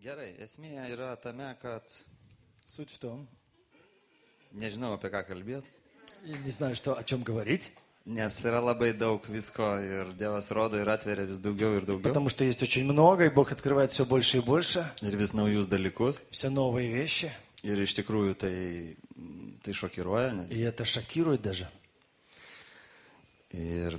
Gerai, esmė yra tame, kad Суть в том, nežinau apie ką kalbėti, я не знаю, что, о чем говорить, nes yra labai daug visko ir Dievas rodo ir atveria vis daugiau ir daugiau потому что есть очень много, и Бог открывает все больше и больше, ir vis naujus dalykus. все новые вещи, Ir iš tikrųjų tai šokiruoja. Ne? и это шокирует даже. Ir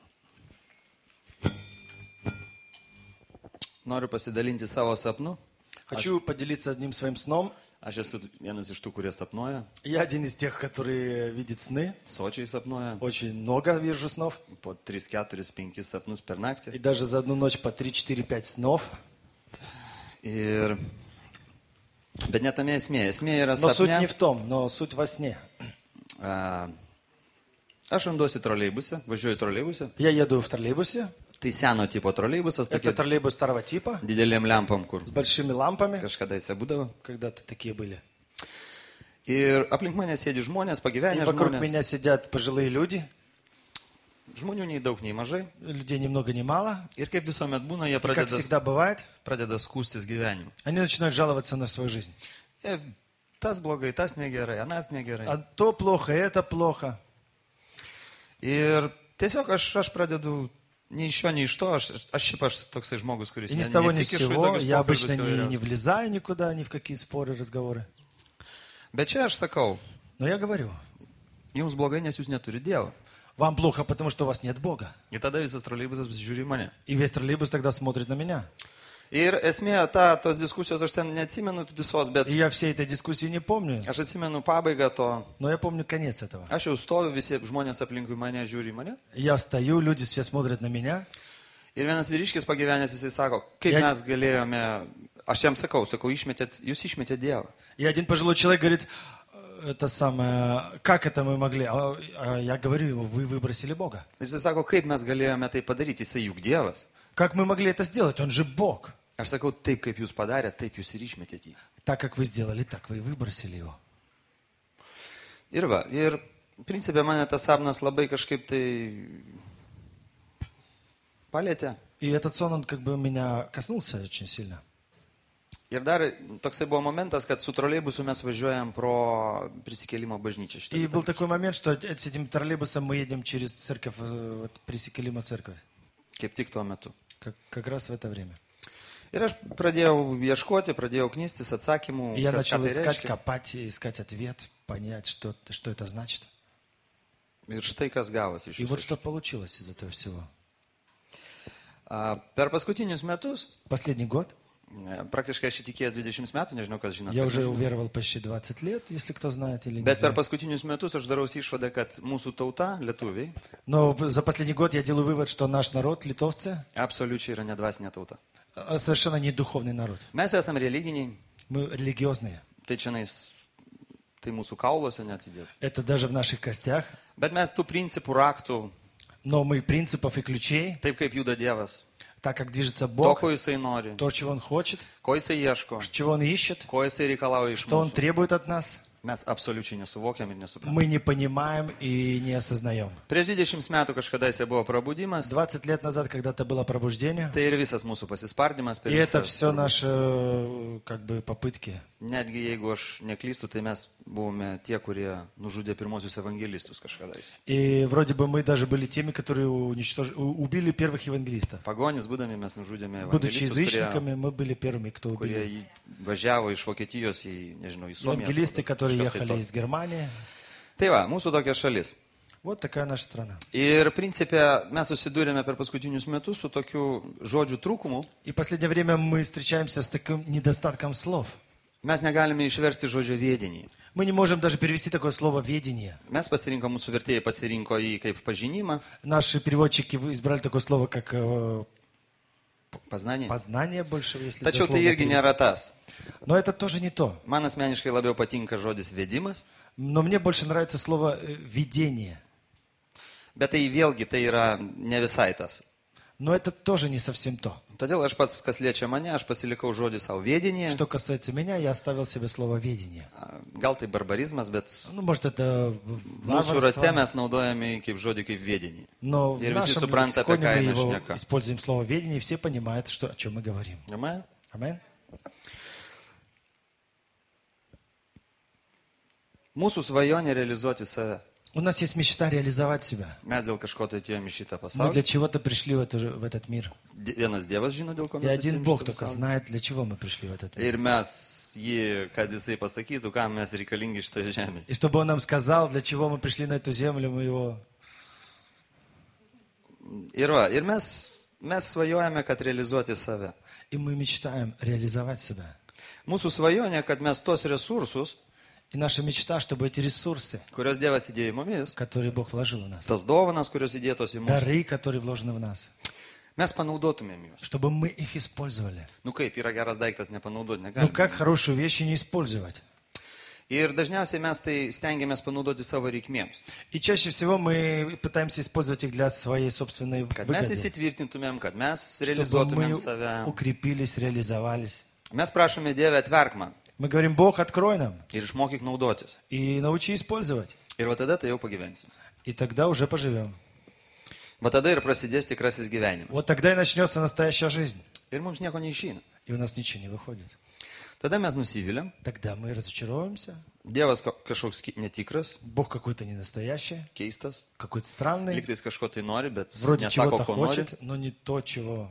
noriu pasidalinti savo sapnu. Хочу поделиться одним своим сном. Aš esu vienas iš tų, kurie sapnuoja, Я один из тех, которые видят сны. sočiai sapnuoja, Очень много вижу снов. po 3, 4, 5 sapnus per naktį. И даже за одну ночь по 3, 4, 5 снов. Bet ne tame esmė. Esmė yra Но суть не sapne. в том, но суть во сне. Aš randuosi troleibuse, važiuoju troleibuse. Я еду в троллейбусе. Tai seno tipo troleibusas, Это tokie троллейбус старого типа, didelėm lempam, kur с большими лампами. kažkada jis būdavo. Когда-то такие были. Ir aplink mane sėdi žmonės, И pagyvenę вокруг žmonės. меня сидят пожилые люди. Žmonių nei daug, nei mažai. Людей ни много ни mало. Ir kaip visuomet būna, jie И как всегда бывает, pradeda skūstis gyvenimu. они начинают жаловаться на свою жизнь. Tas blogai, tas negerai, anas negerai. А то плохо, это плохо. Ir tiesiog aš pradedu nei iš šio, nei iš to. Aš toksai žmogus, kuris И ни с того, ни с nesikišu į сего. tokius Я pokalbius обычно не įvairiausius. влезаю никуда, ни в какие споры, разговоры. Bet čia aš sakau, Но я говорю, jums blogai, nes jūs neturite Dievo. вам плохо, потому что у вас нет Бога. Ir tada visas troleibusas žiūri į mane. И весь троллейбус тогда смотрит на меня. Ir esmė, tos diskusijos, aš ten neatsimenu visos, bet И я всей этой дискуссии не помню, aš atsimenu pabaigą to. но я помню конец этого. Aš jau stoviu, visi žmonės aplinkui mane žiūri į mane. Я встаю, люди все смотрят на меня. Ir vienas vyriškis pagyvenęs, jisai sako, kaip mes galėjome, aš jam sakau, jūs išmetėte Dievą. И один пожилой человек говорит, это самое, как это мы могли? А я говорю ему, вы выбросили Бога. Jisai sako, kaip mes galėjome tai padaryti, jisai juk Dievas. Как мы могли это сделать? Он же Бог. Aš sakau, taip kaip jūs padarėte, taip jūs ir išmetėte jį. Так как вы сделали, так вы и выбросили его. Ir principė mane tas sapnas labai kažkaip tai palėtė. И этот сон, он как бы меня коснулся очень сильно. Ir dar toksai buvo momentas, kad su troleibusu mes važiuojam pro prisikėlimo bažnyčią. И был такой момент, что с этим троллейбусом мы едем через церковь, вот, Пресекелимо церковь. Kaip tik tuo metu. Как раз в это время. Ir aš pradėjau ieškoti, pradėjau knystis atsakymų. И я ką начал tai искать, reiškia. копать, искать ответ, понять, что это значит. Ir štai kas gavosi iš И вот viso что получилось из этого всего. šito. Per paskutinius metus, Последний год praktiškai aš įtikėjęs 20 metų, nežinau, kas žino. я kas уже nežino. уверовал почти 20 лет, если кто знает или не Bet per знает. paskutinius metus aš darausi išvadą, kad mūsų tauta, lietuviai, Но за последний год я делаю вывод, что наш народ, литовцы, absoliučiai yra nedvasinė tauta. совершенно не духовный народ. Mes esame religiniai, Мы религиозные. tai čianais, tai mūsų kauluose net įdėt. Это даже в наших костях. Bet mes tų principų raktų, Но мы принципов и ключей, taip kaip juda Dievas, так как движется to, Бог, ko jisai nori, то, чего Он хочет, ko jisai ieško, чего Он ищет, ko jisai reikalauja iš что Он mūsų, требует от нас, mes absoliučiai nesuvokiam ir nesuprantam. мы не понимаем и не осознаем. Prieš 20 metų kažkadaise buvo prabudimas, 20 лет назад когда-то было пробуждение, tai ir visas mūsų pasispardymas per и это visą все turbūt. наши как бы попытки. Netgi jeigu aš neklystu, tai mes buvome tie, kurie nužudė pirmosius evangelistus kažkadais. И вроде бы мы даже были теми, которые убили первых евангелистов. Pagonis būdami mes nužudėme Будучи evangelistus, язычниками, мы были первыми, кто kurie убили. važiavo iš Vokietijos į, nežinau, į Suomiją. Евангелисты, которые Kažkas tai ехали tokio. из Германии. Tai va, mūsų tokia šalis. Вот такая наша страна. Ir principė mes susidūrėme per paskutinius metus su tokiu žodžių trūkumu. И в последнее время мы встречаемся с таким недостатком слов. Mes negalime išversti žodžio viedinį. Мы не можем даже перевести такое слово «ведение». Mes pasirinkom, mūsų vertėjai pasirinko jį kaip pažinimą, Наши переводчики избрали такое слово, как paznanį. «познание» больше, если Tačiau tai дословно irgi перевести. nėra tas. Но это тоже не то. Man asmeniškai labiau patinka žodis vedimas, Но мне больше нравится слово «видение». bet tai vėlgi tai yra ne visai tas. Но это тоже не совсем то. Todėl aš pats, kas liečia mane, aš pasilikau žodį savo viedinį. Что касается меня, я оставил себе слово «ведение». Gal tai barbarizmas, bet Ну, может, это mūsų rate варварство, mes naudojame kaip žodį kaip viedinį. но в Ir visi нашем supranta, apie лексиконе ką мы eina его šneka. используем слово «ведение», и все понимают, о чем мы говорим. Amen? Аминь. Mūsų svajonė realizuoti save. У нас есть мечта реализовать себя. Mes dėl kažko tai atėjome į šitą Мы для pasaulį. чего-то пришли в этот мир. Vienas Dievas žino, dėl ko И mes один atėjome į Бог šitą только pasaulį. знает, для чего мы пришли в этот мир. Ir mes jį, kad jisai pasakytų, kam mes reikalingi šitoje žemėje. И чтобы Он нам сказал, для чего мы пришли на эту землю, мы Его... Ir mes svajojame, kad realizuoti save. И мы мечтаем реализовать себя. Mūsų svajonė, kad mes tos resursus, И наша мечта, чтобы эти ресурсы, kurios Dievas įdėjo į mumis, которые Бог вложил в нас, tas dovanas, kurios įdėtos į mus, дары, которые вложены в нас, mes panaudotumėm juos. чтобы мы их использовали. Nu kaip, yra geras daiktas, nepanaudoti Ну negalime. как хорошую вещь и не использовать? Ir dažniausiai mes tai stengiamės panaudoti savo reikmėms. И чаще всего мы пытаемся использовать их для своей собственной Kad mes выгоды, įsitvirtintumėm, kad mes чтобы realizuotumėm мы save. укрепились, реализовались. Mes prašome Dievę, atverk man Мы говорим, Бог, открой нам ir išmokyk naudotis. и научи использовать. Ir va tada tai jau pagyvensim. И тогда уже поживем. Va tada ir prasidės tikrasis gyvenimas. Вот тогда и начнется настоящая жизнь. Ir mums nieko neišeina. И у нас ничего не выходит. Tada mes nusivylėm. Тогда мы разочаровываемся. Dievas kažkoks netikras, Бог какой-то ненастоящий, keistas. какой-то странный. Lygtais kažko tai nori, bet Вроде nesako, чего-то ko nori. хочет, но не то, чего.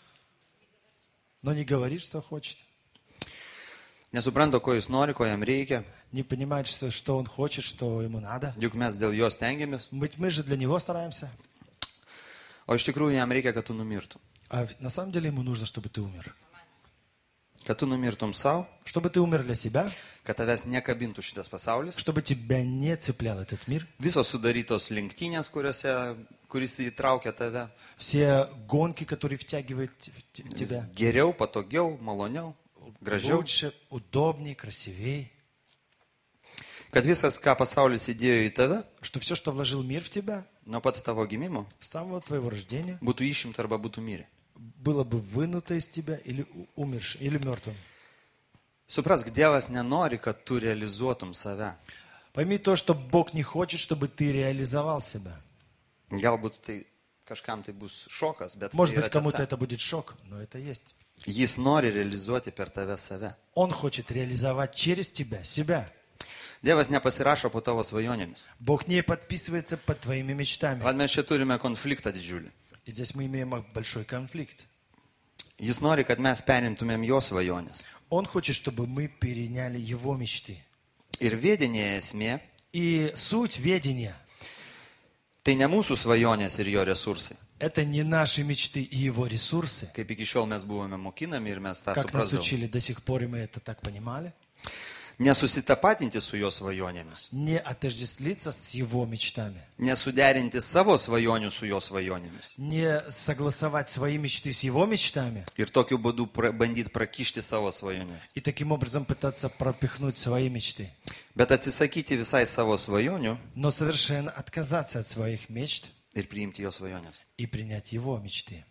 Но не говорит, что хочет. Nesupranta, ko jis nori, ko jam reikia. Не понимает, что он хочет, что ему надо. Juk mes dėl jo stengiamės. Мы же для него стараемся. O iš tikrųjų jam reikia, kad tu numirtum. А на самом деле ему нужно, чтобы ты умер. Kad tu numirtum savo, Чтобы ты умер для себя, kad tavęs nekabintų šitas pasaulis. чтобы тебя не цеплял этот мир. Visos sudarytos lenktynės, kuris įtraukia tave. Все гонки, которые втягивают тебя. Geriau, patogiau, maloniau, gražiau. Лучше, удобнее, красивее. Kad visas, ką pasaulis įdėjo į tave, Что все, что вложил мир в тебя, nuo pat tavo gimimo, с самого твоего рождения, būtų išimta arba būtų mirę. было бы вынуто из тебя или умершим, или мертвым. Suprask, Dievas nenori, kad tu realizuotum save. Пойми то, что Бог не хочет, чтобы ты реализовал себя. Galbūt tai kažkam tai bus šokas, bet Может tai быть, yra кому-то tiesa. это будет шок, но это есть. Jis nori realizuoti per tave save. Он хочет реализовать через тебя себя. Dievas nepasirašo po tavo svajonėmis. Бог не подписывается под твоими мечтами. Vad mes čia turime konfliktą didžiulį. И здесь мы имеем большой конфликт. Jis nori, kad mes perimtumėm jo svajonės. Он хочет, чтобы мы переняли его мечты. Ir vedinė esmė, И суть ведения tai ne mūsų svajonės ir jo resursai. – это не наши мечты и его ресурсы, Kaip iki šiol mes buvome mokinami ir mes tą как нас suprasdavome. учили до сих пор, и мы это так понимали. Nesusitapatinti su jo svajonėmis. Не отождествиться с его мечтами. Nesuderinti savo svajonių su jo svajonėmis. Не согласовать свои мечты с его мечтами. Ir tokiu būdu bandyti prakišti savo svajonės. И таким образом пытаться пропихнуть свои мечты. Bet atsisakyti visai savo svajonių Но совершенно отказаться от своих мечт ir priimti jo svajonės. и принять его мечты.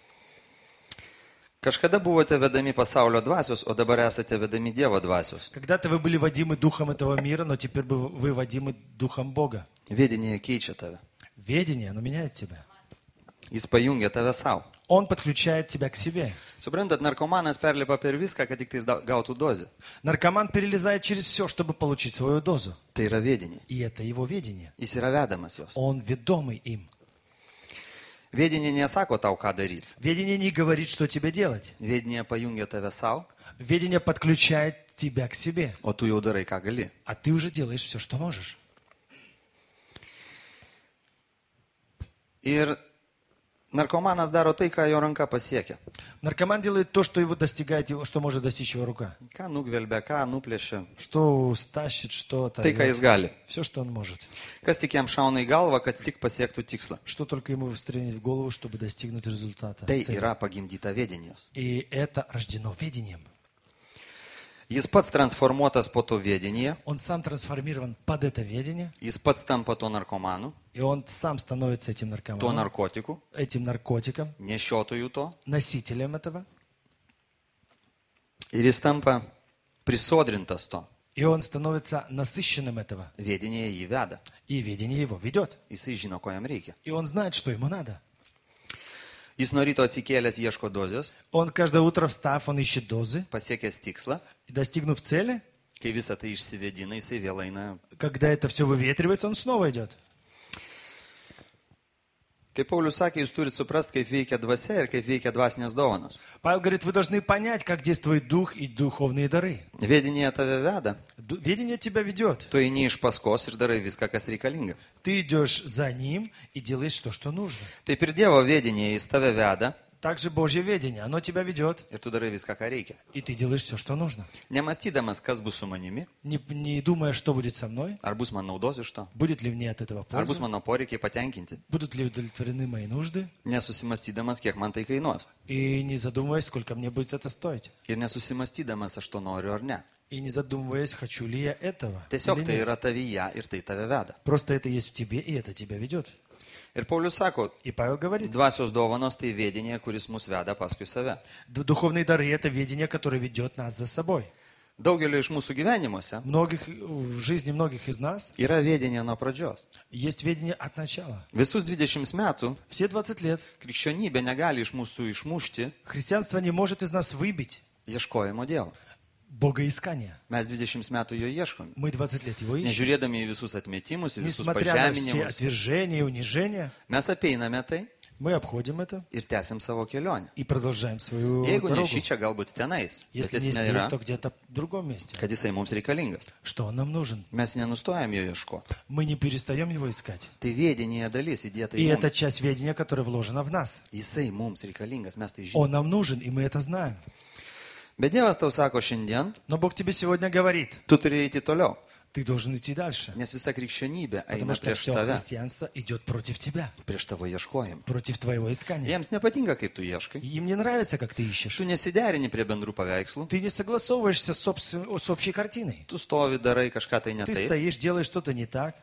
Kažkada buvote vedami pasaulio dvasios, o dabar esate vedami Dievo dvasios. Когда-то вы были водимы духом этого мира, но теперь вы водимы духом Бога. Vedinėje keičia tave. Ведение, оно меняет тебя. Jis pajungia tave savo. Он подключает тебя к себе. Suprantat, narkomanas perlipa per viską, kad tik tais gautų dozę. Наркоман перелезает через все, чтобы получить свою дозу. Tai yra vedinė. И это его видение. Jis yra vedamas jos. Он ведомый им. Vedinė nesako tau, ką daryti. Ведение не говорит, что тебе делать. Vedinė pajungia tave savo, Ведение подключает тебя к себе. o tu jau darai, ką gali. А ты уже делаешь все, что можешь. Ir narkomanas daro tai, ką jo ranka pasiekia. Наркоман делает то, что его достигает, что может достичь его рука. Ką nugvelbia, ką nuplėšia. Что стащит что-то. Tai, ką jis gali. Все, что он может. Kas tik jam šauna į galvą, kad tik pasiektų tikslą. Что только ему встрянет в голову, чтобы достигнуть результата. Tai цели. yra pagimdyta vedinijos. И это рождено ведением. Jis pats transformuotas po to vedinyje, Он сам трансформирован под это ведение, jis pats tampa to narkomanu, и он сам становится этим to наркоманом, narkotiku, этим наркотиком, nešiotojų to. носителем этого. Ir jis tampa prisodrintas to. И он становится насыщенным этого. Vedinėje jį veda. И ведение его ведет. Jisai žino, ko jam reikia. И он знает, что ему надо. Jis nuo ryto atsikėlęs ieško dozės, Он каждое утро встав, он ищет дозы. pasiekęs tikslą, И достигнув цели, kai visą tai išsivedina, jisai vėl eina. когда это все выветривается, он снова идет. Kaip Paulius sakė, jūs turite suprasti, kaip veikia dvasia ir kaip veikia dvasinės dovanos. Павел говорит, вы должны понять, как действует дух и духовные дары. Vedinėje tave veda, Ведение тебя ведет. tu eini iš paskos ir darai viską, kas reikalinga. Ты идешь за ним и делаешь то, что нужно. Taip ir Dievo vedinėje jis tave veda Также Божье ведение, оно тебя ведет, ir tu darai viską, ką reikia. и ты делаешь все, что нужно. Nemastydamas, kas bus su manimi, Не думая, что будет со мной, ar bus man naudos iš to, будет ли мне от этого ar bus польза, mano poreikiai patenkinti, будут ли удовлетворены мои нужды, nesusimastydamas, kiek man tai kainuos. и не задумываясь, сколько мне будет это стоить. Ir nesusimastydamas, aš to noriu ar ne. И не задумываясь, хочу ли я этого Tiesiog или tai нет. yra tavyje ir tai tave veda. Просто это есть в тебе, и это тебя ведет. Ir Paulius sako, И Павел говорит, dvasios dovanos tai vedinėje, kuris mus veda paskui save. духовные дары – это ведение, которое ведет нас за собой. Daugelio iš mūsų gyvenimuose В жизни многих из нас yra vedinė nuo pradžios. есть ведение от начала. Visus 20 metų Все 20 лет krikščionybė negali iš mūsų išmušti христианство не может из нас выбить ieškojimo Dievo. богоискание. Mes 20 metų jo ieškome. Мы 20 лет его ищем. Nežiūrėdami į visus atmetimus, į visus Несмотря на все pažeminimus, отвержения и унижения, mes apeiname tai мы обходим это ir tęsim savo kelionę. и продолжаем свою Jeigu ne дорогу. šičia, galbūt tenais, bet Если не esmė здесь, yra, то где-то в другом месте. kad jisai mums reikalingas. Что он нам нужен? Mes nenustojam jo ieškoti. Мы не перестаем его искать. Tai vedinėje dalis įdėta И į это mums. часть ведения, которая вложена в нас. Jisai mums reikalingas, mes tai žinome. Он нам нужен, и мы это знаем. Bet Dievas tau sako šiandien, Но Бог тебе сегодня говорит, tu turi eiti toliau, ты должен идти дальше. nes visa krikščionybė Потому eina что prieš все tave, христианство идет против тебя, prieš tavo ieškojimą. против твоего искания. Jiems nepatinka, kaip tu ieškai. Им не нравится, как ты ищешь. Tu nesiderini prie bendrų paveikslų, Ты не согласовываешься с общей картиной. tu stovi, darai kažką tai ne Ты taip. стоишь, делаешь что-то не так.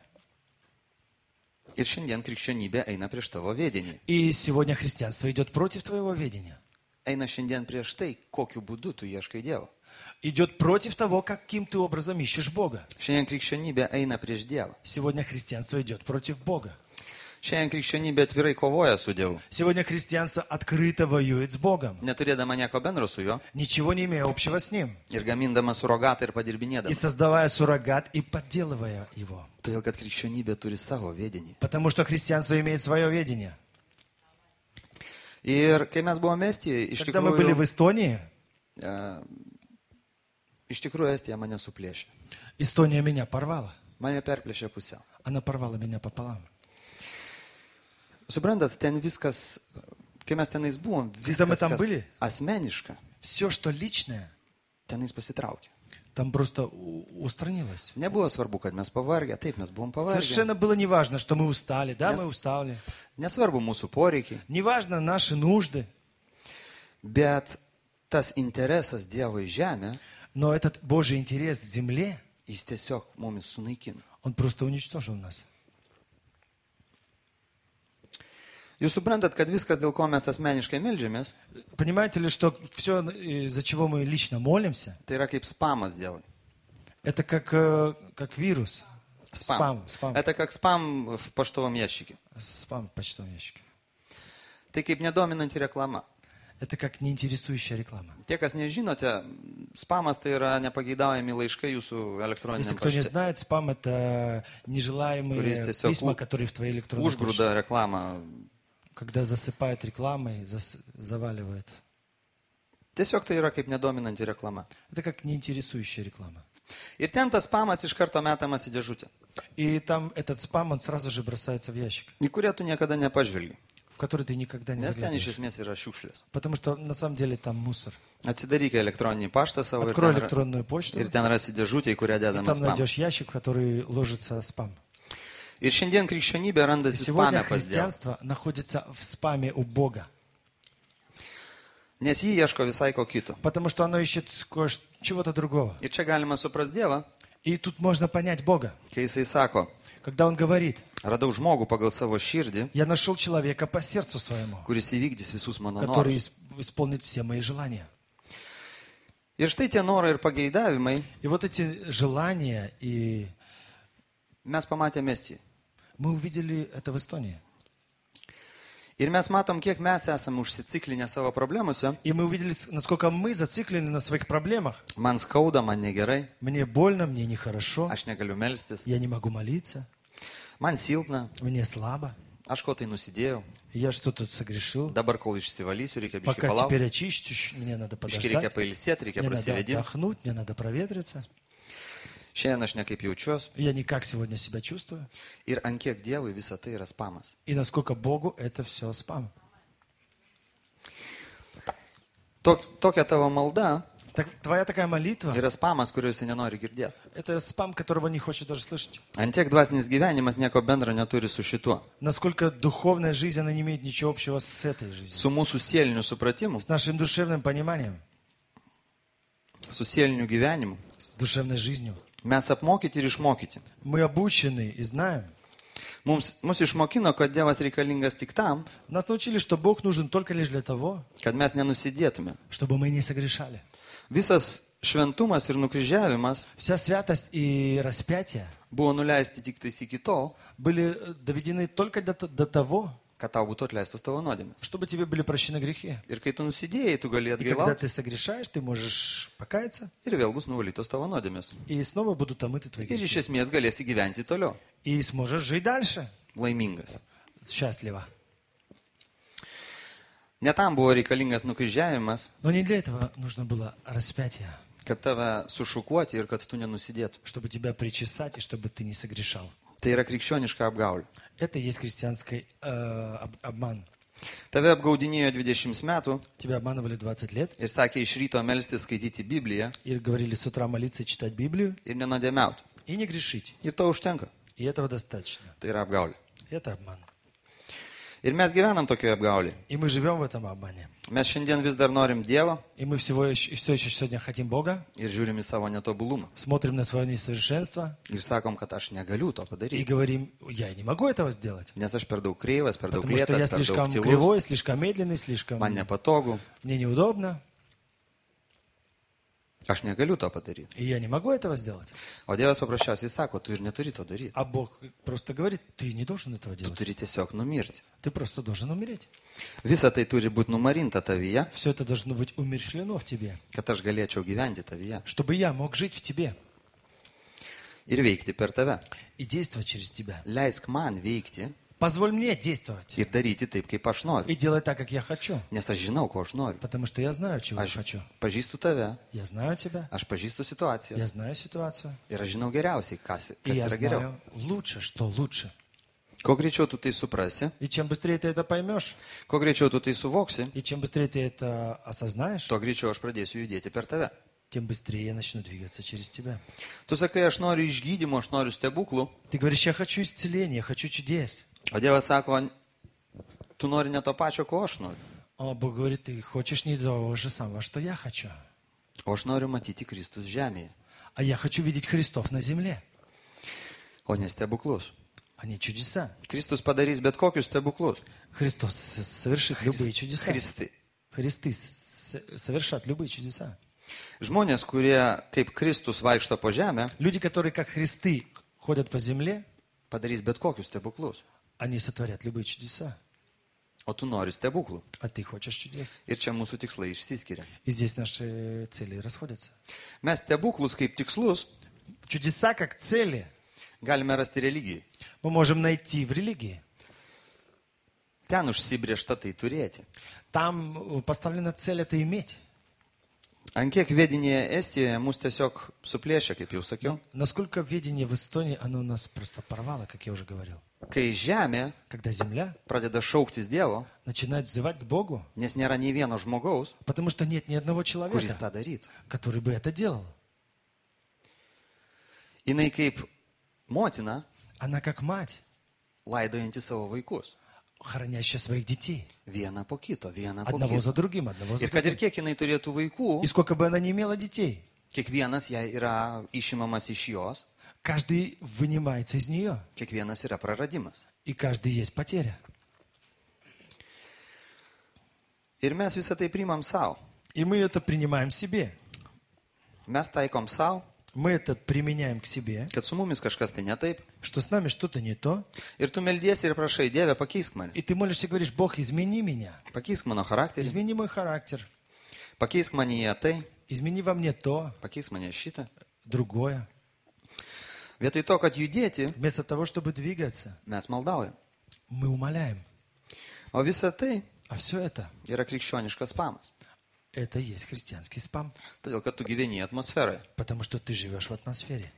Ir šiandien krikščionybė eina prieš tavo vedinį. И сегодня христианство идет против твоего ведения. Eina šiandien prieš tai, kokiu būdu tu ieškai Dievo. Идет против того, каким ты образом ищешь Бога. Šiandien krikščionybė eina prieš Dievą. Сегодня христианство идет против Бога. Šiandien krikščionybė atvirai kovoja su Dievu, Сегодня христианство открыто воюет с Богом, neturėdama nieko bendro su juo ничего не имея общего с Ним. ir gamindama surogatą ir И padirbinėdama. создавая суррогат и подделывая его. Todėl, kad krikščionybė turi savo vedinį. Потому что христианство имеет свое ведение. Ir kai mes buvome Estijoje, iš Когда мы были в tikrųjų, Эстонии, Estija mane suplėšė. Эстония меня порвала. Mane perplėšė pusiau. Она порвала меня пополам. Suprantat, ten viskas, kai mes tenais buvom, Когда мы viskas там kas были, asmeniška, все, что личное, tenais pasitraukė. там просто устранилось. Nebuvo svarbu, kad mes pavargę, taip, mes buvom pavargę. Совершенно было неважно, что мы устали. Да, Yes. мы устали. Nesvarbu mūsų poreikiai, Неважно наши нужды. bet tas interesas Dievo į žemę, Но этот Божий интерес к земле, jis tiesiog mumis sunaikino. он просто уничтожил нас. Jūs suprantat, kad viskas, dėl ko mes asmeniškai meldžiamės, Понимаете ли, что все, из-за чего мы лично молимся, tai yra kaip spamas Dievui. это как вирус. Спам. Это как спам в почтовом ящике. Спам в почтовом ящике. Tai kaip nedominanti reklama. Это как неинтересующая реклама. Tie, kas nežinote, spamas tai yra nepageidaujami laiškai jūsų Если elektroniniam кто не pašte. знает, спам это нежелаемые Kuris tiesiog письма, которые в твоей электронной почте. Užgrūda reklamą. Когда засыпает рекламой, заваливает. Tiesiog tai yra kaip nedominanti reklama. Это как неинтересующая реклама. Ir ten tas spamas iš karto metamas į dėžutę, И там этот спам, он сразу же бросается в ящик, į kurią tu niekada nepažvelgi. в который ты никогда не Nes ten iš заглядываешь. esmės yra šiukšlės. Потому что на самом деле там мусор. Atsidaryk elektroninį paštą savo Открой ir электронную почту, ten rasi dėžutę, į kurią и dedamas там spamas. найдешь ящик, в который ложится спам. Ir šiandien krikščionybė И randasi сегодня spame pas Dievą. христианство находится в спаме у Бога, Nes jį ieško visai ko kito. потому что оно ищет чего-то другого. Ir čia galima suprasti Dievą, И тут можно понять Бога, kai jisai sako, когда Он говорит, radau žmogų pagal savo širdį, я нашел человека по сердцу своему, kuris įvykdys visus mano который norus. исполнит все мои желания. Ir štai tie norai ir pageidavimai И вот эти желания, и mes pamatėme Estijoje. мы увидели это в Эстонии. Ir mes matom, kiek mes esame užsiciklinę savo problemuose. И мы увидели, насколько мы зациклены на своих проблемах. Man skauda, man negerai, Мне больно, мне нехорошо, aš negaliu melstis, я не могу молиться, man silpna, мне слабо, aš ko tai nusidėjau. я что-то согрешил. Dabar, kol išsivalysiu, reikia biškai Пока palaukti. теперь очищусь, мне надо Biškai reikia подождать, pailsėti, reikia мне надо prasivėdinti. отдохнуть, мне надо проветриться. Šiandien aš nekaip jaučiuosi. Я никак сегодня себя чувствую. Ir ant kiek Dievui visą tai yra spamas. И насколько Богу это все спам. Tokia tavo malda Так, твоя такая молитва, yra spamas, kurio jis nenori girdėti. это спам, которого не хочет даже слышать. Ant tiek dvasinis gyvenimas nieko bendro neturi su šituo. Насколько духовная жизнь, она не имеет ничего общего с этой жизнью. Su mūsų sieliniu supratimu, С нашим душевным пониманием, su sieliniu gyvenimu. с душевной жизнью. Mes apmokyti ir išmokyti. Мы обучены и знаем. Mus išmokino, kad Dievas reikalingas tik tam, Нас научили, что Бог нужен только лишь для того, kad mes nenusidėtume. чтобы мы не согрешали. Visas šventumas ir nukryžiavimas Вся святость и распятие buvo nuleisti tik tais iki tol, были доведены только до того, kad tau būtų atleistos tavo nuodėmės. чтобы тебе были прощены грехи. Ir kai tu nusidėjai, tu gali И когда atgailauti ты согрешаешь, ты можешь покаяться, ir vėl bus nuvalytos tavo nuodėmės. и снова будут омыты твои Ir iš грехи. esmės galėsi gyventi toliau, И сможешь жить дальше laimingas. счастливо. Ne tam buvo reikalingas nukryžiavimas, Но не для этого нужно было распятие, kad tave sušukuoti ir kad tu nenusidėtum. чтобы тебя причесать и чтобы ты не согрешал. Tai yra krikščioniška apgaulė. Это и есть христианский обман. Tave apgaudinėjo 20 metų Тебя обманывали 20 лет ir sakė iš ryto melstis, skaityti Bibliją и говорили с утра молиться и читать Библию ir nenodėmiauti. и не грешить. Ir to užtenka. И этого достаточно. Tai yra apgaulė. Это обман. Ir mes gyvenam tokioje apgaulėje. И мы живем в этом обмане. Mes šiandien vis dar norim Dievo И мы все еще сегодня хотим Бога, ir žiūrim į savo netobulumą. смотрим на свое несовершенство Ir sakom, kad aš negaliu to и padaryti. говорим, я не могу этого сделать. Nes aš per daug kreivas, per daug Потому что я lėtas, per daug слишком tylus, кривой, слишком медленный, слишком... man nepatogu. Мне неудобно, Aš negaliu to padaryti. и я не могу этого сделать. O Dievas paprasčiausiai sako, tu ir neturi to daryti. А Бог просто говорит, ты не должен этого Tu делать. turi tiesiog numirti. Ты просто должен умереть. Visa tai turi būti numarinta tavyje, Все это должно быть умерщвлено в тебе, kad aš galėčiau gyventi tavyje чтобы я мог жить в тебе ir veikti per tave. и действовать через тебя. Leisk man veikti Позволь мне действовать ir daryti taip, kaip aš noriu. и делать так, как я хочу. Nes aš žinau, ko aš noriu. Потому что я знаю, чего я Aš хочу. pažįstu tave, Я знаю тебя, aš pažįstu я situacijas знаю ситуацию. ir aš žinau geriausiai, kas И я yra geriau. знаю лучше, что лучше. Kuo greičiau tu tai suprasi, И чем быстрее ты это поймешь, kuo greičiau tu tai suvoksi, и чем быстрее ты это осознаешь, tuo greičiau aš pradėsiu judėti per tave. тем быстрее я начну двигаться через тебя. Tu sakai, aš noriu išgydymo, aš noriu stebuklų, Ты говоришь, я хочу исцеления, я хочу чудес. o Dievas sako, tu nori ne to pačio, ko aš noriu. А Бог говорит, ты хочешь не того же самого, что я хочу. O aš noriu matyti Kristus žemėje, А я хочу видеть Христов на земле, o ne stebuklus. а не чудеса. Kristus padarys bet kokius stebuklus. Христос совершит любые чудеса. Kristai. Христы совершат любые чудеса. Žmonės, kurie kaip Kristus vaikšto po žemę, Люди, которые как Христы ходят по земле, padarys bet kokius stebuklus. они сотворят любые чудеса. O tu nori stebuklų. А ты хочешь чудес. Ir čia mūsų tikslai išsiskiria. И здесь наши цели расходятся. Mes stebuklus kaip tikslus Чудеса как цели galime rasti religijai. мы можем найти в религии. Ten užsibriešta tai turėti. Там поставлена цель это иметь. Ant kiek vedinėje Estijoje mus tiesiog suplėšė, kaip jau sakiau. Насколько видение в Эстонии, оно нас просто порвало, как я уже говорил. Kai žemė Когда земля pradeda šauktis Dievo, начинает взывать к Богу, nes nėra nei vieno žmogaus, потому что нет ни одного kuris человека, tą darytų. который бы это делал. Jinai kaip motina Она как мать, laidojanti savo vaikus. хранящая своих детей. Vieną po kito, vieną po Одного за kito. другим, одного за Ir kad ir другим. kiek jinai turėtų vaikų, И сколько бы она ни имела детей, kiekvienas jai yra išimamas iš jos, каждый вынимается из нее. kiekvienas yra praradimas. И каждый есть потеря. Ir mes visą tai primam savo. И мы это принимаем себе. Mes taikom savo, мы это применяем к себе, kad su mumis kažkas tai ne taip. что с нами что-то не то, Ir tu meldiesi ir prašai, Dieve, pakeisk mane. и ты молишься и говоришь: Бог, измени меня, Pakeisk mano charakterį, измени мой характер, pakeisk manyje tai, измени во мне то, pakeisk mane šitą. другое. Vietoj to, kad judėti, Вместо того, чтобы двигаться, mes maldaujam. мы умоляем. O visa tai А все это, yra krikščioniškas spamas. это и есть христианский спам, Todėl, kad tu gyveni atmosferoje. потому что ты живешь в атмосфере.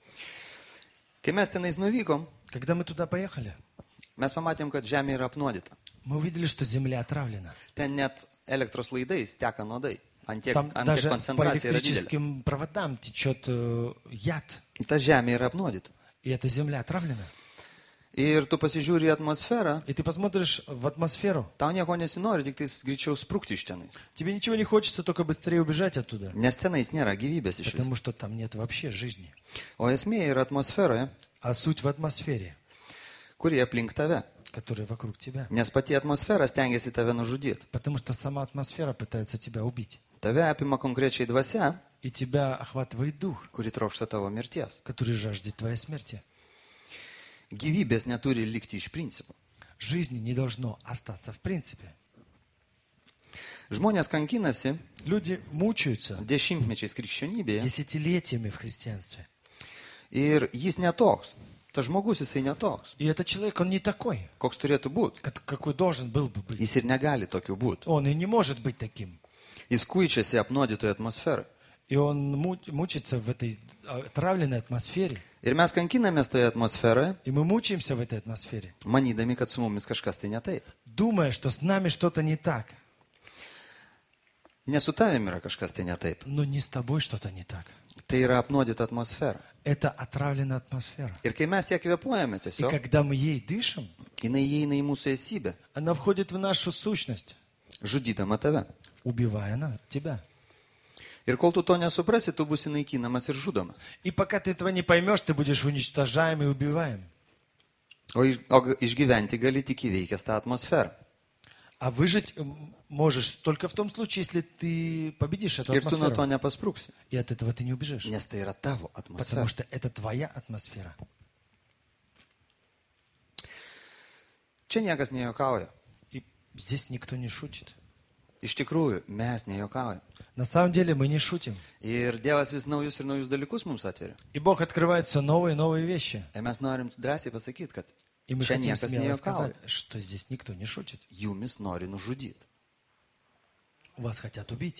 Kai mes tenais nuvykom, Когда мы туда поехали, mes pamatėm, kad žemė yra apnuodyta. мы увидели, что земля отравлена. Ten net elektros laidais teka nuodai. Ant tiek Там даже по koncentracija yra didelė. электрическим проводам течет яд, Ta žemė yra apnuodyta. и эта земля отравлена. Ir tu pasižiūri į atmosferą, И ты посмотришь в атмосферу, tau nieko nesinori, tik tais greičiau sprukti iš tenais. тебе ничего не хочется, только быстрее убежать оттуда, Nes tenais nėra gyvybės iš потому viso. что там нет вообще жизни. O esmė yra atmosferoje, А суть в атмосфере, kurie aplink tave. которая вокруг тебя. Nes pati atmosfera stengiasi tave nužudyti. Потому что сама атмосфера пытается тебя убить. Tave apima konkrečiai dvasia, И тебя охватывает дух, kuri trokšta tavo mirties. который жаждет твоей смерти. Gyvybės neturi likti iš principų. Жизни не должно остаться в принципе. Žmonės kankinasi Люди мучаются dešimtmečiais krikščionybėje десятилетиями в христианстве. ir jis netoks. Tas žmogus jisai netoks, И этот человек, он не такой, koks turėtų būti. какой должен был бы быть. Jis ir negali tokiu būti. Он и не может быть таким. Jis kuičiasi apnuodytoje atmosferoje. И он мучится в этой отравленной атмосфере. Ir mes kankinamės toje atmosferoje, И мы мучаемся в этой атмосфере, manydami, kad su mumis kažkas tai ne taip. думая, что с нами что-то не так. Ne su tavim yra kažkas tai ne taip. Но не с тобой что-то не так. Tai yra apnuodyta atmosfera. Это отравленная атмосфера. Ir kai mes ją kvepuojame И tiesiog, когда мы ей дышим, jinai įeina į mūsų esybę, она входит в нашу сущность, žudydama tave. убивая тебя. Ir kol tu to nesuprasi, tu būsi naikinamas ir žudomas. И пока ты этого не поймешь, ты будешь уничтожаем и убиваем. O išgyventi gali tik įveikęs tą atmosferą. А выжить можешь только в том случае, если ты победишь эту Ir tu nuo to атмосферу. nepaspruksi. И от этого ты не убежишь. Nes tai yra tavo Потому atmosfera. что это твоя атмосфера. Čia niekas nejuokauja. И здесь никто не шутит. Iš tikrųjų, mes nejuokaujam. На самом деле мы не шутим. Ir Dievas vis naujus ir naujus dalykus mums atveria. И Бог открывает все новые и новые вещи. Ir mes norim drąsiai pasakyti, kad И мы čia хотим niekas смело сказать, nejuokauja. что здесь никто не шутит. Jumis nori nužudyti. Вас хотят убить.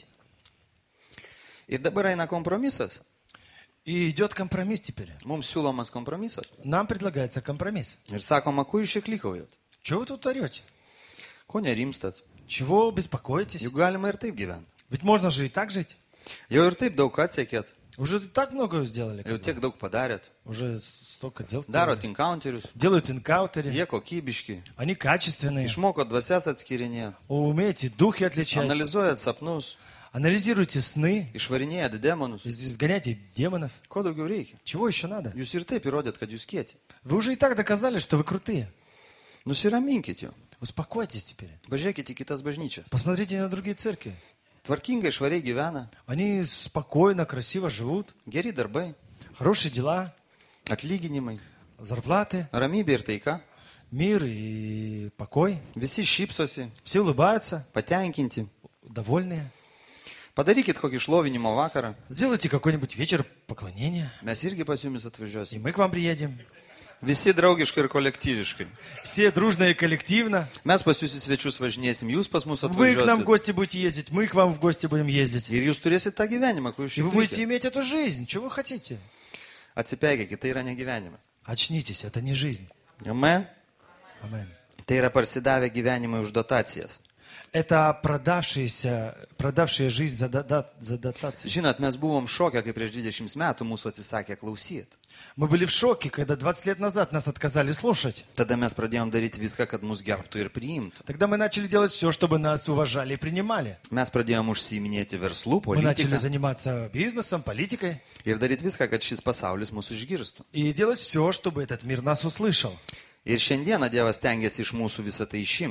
Ir dabar eina kompromisas. И идет компромисс теперь. Mums siūlomas kompromisas. Нам предлагается компромисс. Ir sakoma, ko jūs čia klikaujat? Чего вы тут орете? Ko nerimstat? Чего беспокоитесь? Juk galima ir taip gyventi. Ведь можно же и так жить. Jau ir taip daug atsiekėt. Уже так много сделали. Jau как бы. tiek daug padarėt. Уже столько дел. Darot сделали. encounterius. Делают инкаутеры. Jie kokybiški. Они качественные. Išmoko dvasias atskirinėti. Умеете духи отличать. Analizuojat sapnus. Анализируйте сны. Išvarinėjat demonus. Изгоняйте демонов. Ko daugiau reikia? Чего еще надо? Jūs ir taip įrodėt, kad jūs kieti. Вы уже и так доказали, что вы крутые. Nusiraminkit jau. Успокойтесь теперь. Pažiūrėkite į kitas bažnyčias. Посмотрите на другие церкви. Tvarkingai, švariai gyvena. Они спокойно, красиво живут. Geri darbai. Хорошие дела, Atlyginimai. зарплаты, Ramybė ir taika. мир и покой. Visi šypsosi. Все улыбаются, Patenkinti. довольные. Padarykit kokį šlovinimo vakarą. Сделайте какой-нибудь вечер поклонения, Mes irgi pas jumis и atvažiuosim. мы к вам приедем. Visi draugiškai ir kolektyviškai. Все дружно и коллективно. Mes pas jūs į svečius važinėsim, jūs pas mus Вы к нам в atvažiuosit. гости будете ездить, мы к вам в гости будем ездить. Ir jūs turėsit tą gyvenimą, kurį И вы jūs будете išrinkite. иметь эту жизнь. Чего вы хотите? Atsipeikėkit, tai yra ne gyvenimas. Очнитесь, это не жизнь. Amen. Амен. Tai yra parsidavę gyvenimai už dotacijas. Это продавшие жизнь за дотацию. Žinot, mes buvom šokę, kai prieš 20 metų mūsų atsisakė klausyti. Мы были в шоке, когда 20 лет назад нас отказали слушать. Tada mes pradėjom daryti viską, kad mus gerbtų ir priimtų. Тогда мы начали делать все, чтобы нас уважали и принимали. Mes pradėjom užsiiminėti verslų, Мы начали politiką заниматься бизнесом, политикой ir daryti viską, kad šis pasaulis mūsų išgirstų. и делать все, чтобы этот мир нас услышал. Ir šiandieną Dievas tengiasi iš mūsų visą tai išimti.